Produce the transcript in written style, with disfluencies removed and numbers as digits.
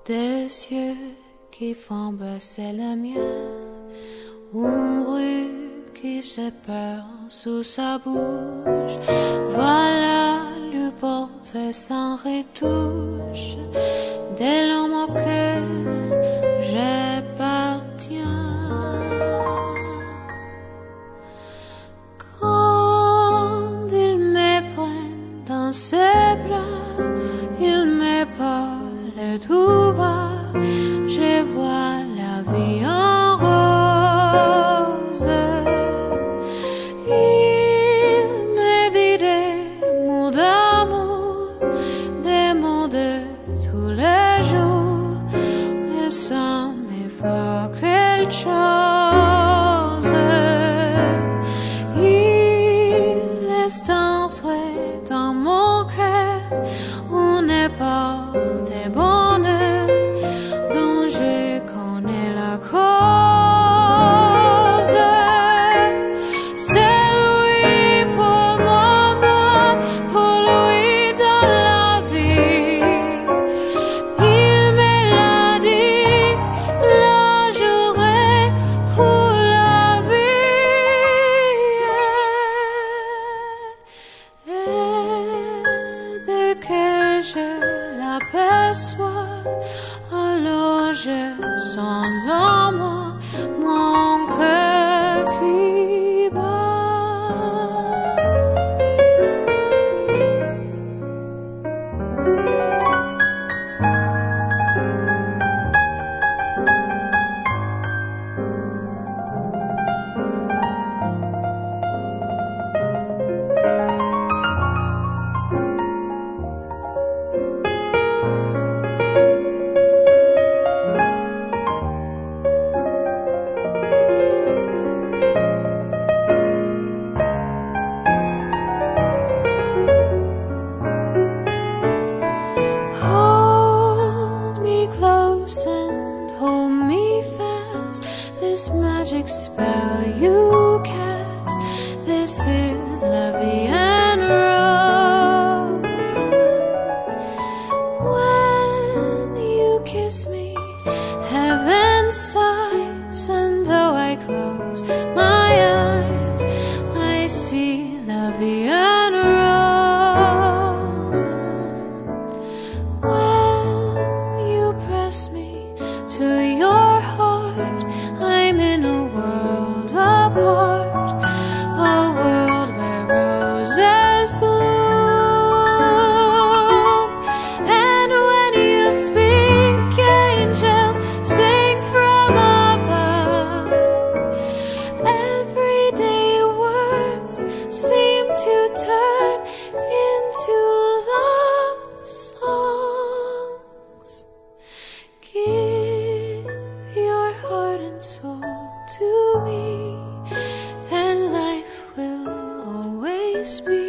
des yeux qui font baisser le mien, une rue qui se perd sous sa bouche. Voilà le portrait sans retouche de l'homme auquel j'appartiens. Quand il me prend dans ses bras, il me parle tout bas, je vois la vie en rose. Il me dit des mots d'amour, des mots de tous les jours, et ça me fait quelque chose. Il laisse entrer dans mon cœur une part de bonheur dont je connais la cause. C'est lui pour moi, pour lui dans la vie. Il me l'a dit, la journée pour la vie. Et dès que je l'aperçois, alors je sens dans moi mon cœur qui bat. Hold me close and hold me fast, this magic spell you cast, this is la vie en rose. When you kiss me, heaven sighs, and though I close my eyes, I see la vie en rose. When you press me to your heart, I'm in a world apart, a world where roses bloom. And when you speak, angels sing from above. Everyday words seem to turn into love songs. Give your heart and soul to me, and life will always be